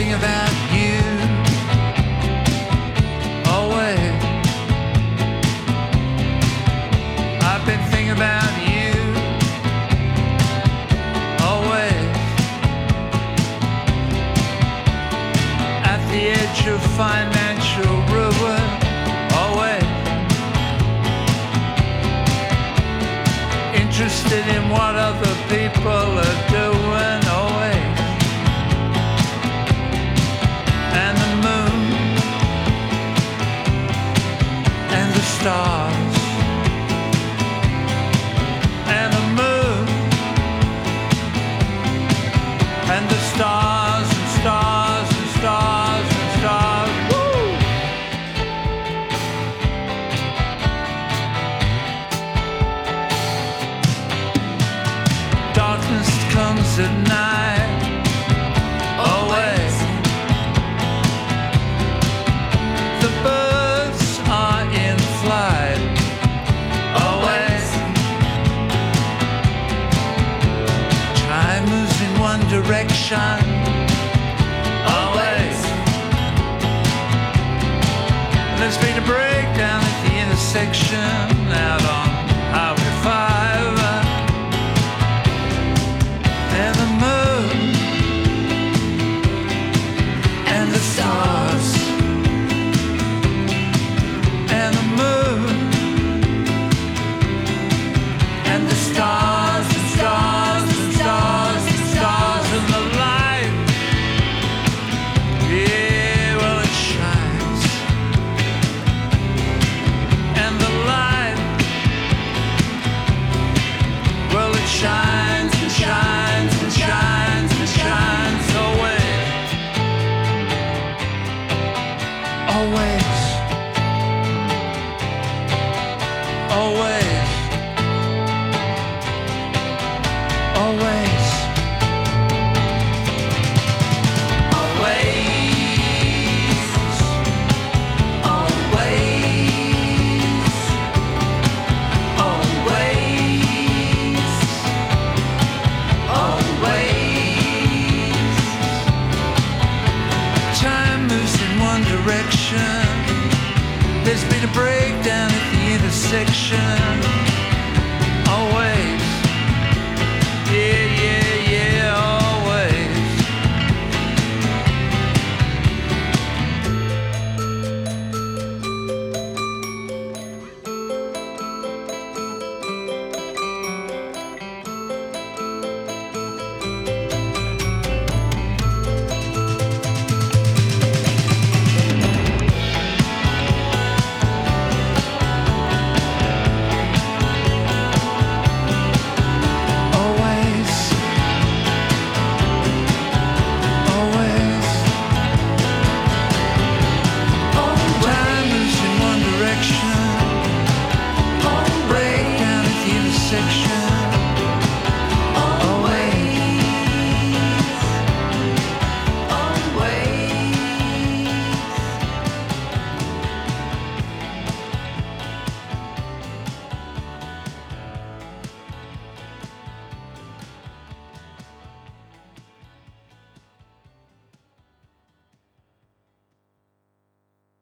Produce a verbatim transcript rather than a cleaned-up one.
thinking about you. Always. I've been thinking about you. Always. At the edge of financial ruin. Always. Interested in what other people are doing. Always. And the moon and the stars and the moon and the stars and stars and stars and stars. Woo! Darkness comes at night. Always. The birds are in flight. Always. Time moves in one direction. Always. There's been a breakdown at the intersection out on Highway five. And the moon and the stars and the moon and the stars and stars and stars and stars and the light. Yeah, well it shines. And the light, well it shines and shines and shines and shines always. Always. Always. Always. Always. Always. Always. Time moves in one direction. There's been a breakdown at the intersection. Always.